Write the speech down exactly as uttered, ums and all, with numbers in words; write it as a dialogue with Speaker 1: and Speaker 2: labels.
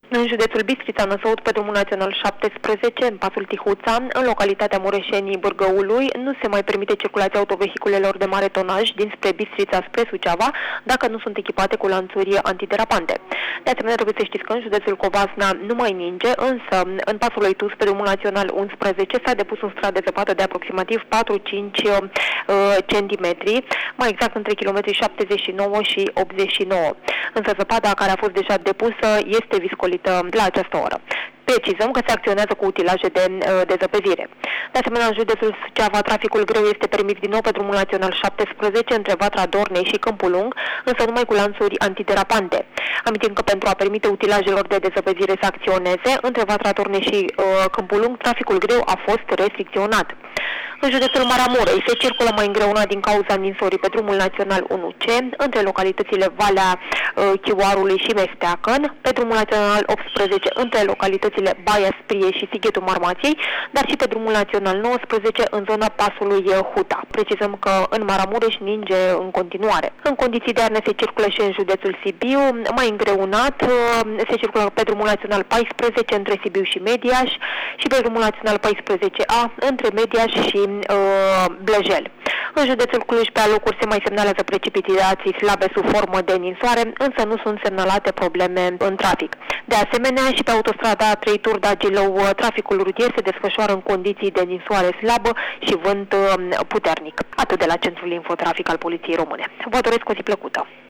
Speaker 1: În județul Bistrița, Năsăud, pe drumul național șaptesprezece, în pasul Tihuța, în localitatea Mureșenii Bârgăului, nu se mai permite circulația autovehiculelor de mare tonaj dinspre Bistrița spre Suceava, dacă nu sunt echipate cu lanțuri antiderapante. De asemenea, trebuie să știți că în județul Covasna nu mai ninge, însă în pasul Oitus, pe drumul național unsprezece, s-a depus un strat de zăpadă de aproximativ patru-cinci uh, centimetri, mai exact între kilometrii șaptezeci și nouă și optzeci și nouă. Însă zăpada care a fost deja depusă este viscolită la această oră. Precizăm că se acționează cu utilaje de dezăpezire. De asemenea, în județul Suceava, traficul greu este permis din nou pe drumul național șaptesprezece între Vatra Dornei și Câmpul Lung, însă numai cu lanțuri antiderapante. Amintim că pentru a permite utilajelor de dezăpezire să acționeze, între Vatra Dornei și uh, Câmpul Lung, traficul greu a fost restricționat. În județul Maramureș se circulă mai îngreunat din cauza ninsorii pe drumul național unu C, între localitățile Valea uh, Chioarului și Mesteacăn, pe drumul național optsprezece între localitățile Baia Sprie și Sighetul Marmației, dar și pe drumul național nouăsprezece în zona pasului Huta. Precizăm că în Maramureș ninge în continuare. În condiții de iarnă se circulă și în județul Sibiu, mai îngreunat, se circulă pe drumul național paisprezece între Sibiu și Mediaș și pe drumul național paisprezece A între Mediaș și uh, Blăjel. În județul Cluj, pe alocuri, se mai semnalează precipitații slabe sub formă de ninsoare, însă nu sunt semnalate probleme în trafic. De asemenea, și pe autostrada trei Turda Gilău, traficul rutier se desfășoară în condiții de ninsoare slabă și vânt puternic. Atât de la Centrul Infotrafic al Poliției Române. Vă doresc o zi plăcută!